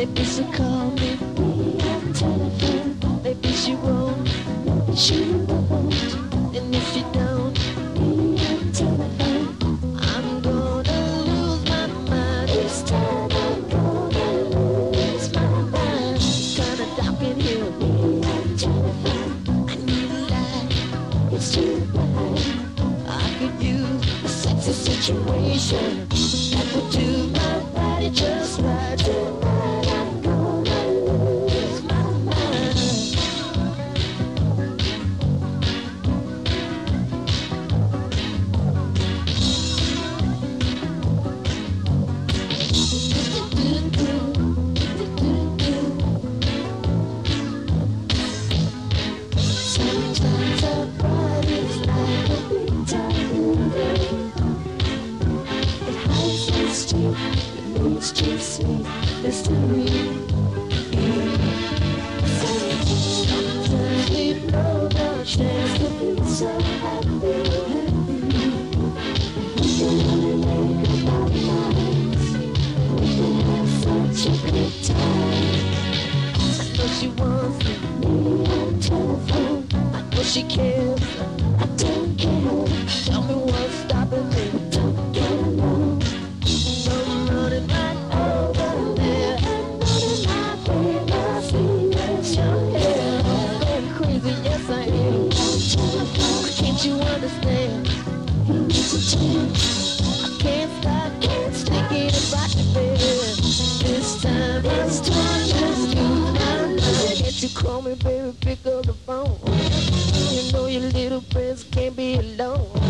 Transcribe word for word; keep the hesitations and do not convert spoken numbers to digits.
Maybe she'll call me on telephone. Maybe she won't. She won't. And if she don't, on telephone, I'm gonna lose my mind. This time I'm gonna lose my mind. It's kinda dark in here. On telephone, I need a light. It's too bright. I could use a sexy situation that would do my body just right. Tonight I'm gonna lose my mind. Sometimes a bride is like a big time. It hides its teeth, it leads to sweet mystery. Sometimes we blow the chance to be so happy. We can only make up our minds. We can have such a good time. I know she wants me on telephone. I know she cares. I don't care. Tell me what's stopping me. Don't get along. I'm running right over there. And running my favorite feelings. Your hair. I'm crazy, yes I am. Can't you understand? It's a chance. I can't stop, can't stick it about the bed. This time it's time just you and I. Can't you call me, baby? Pick up the phone. You know your little friends can't be alone.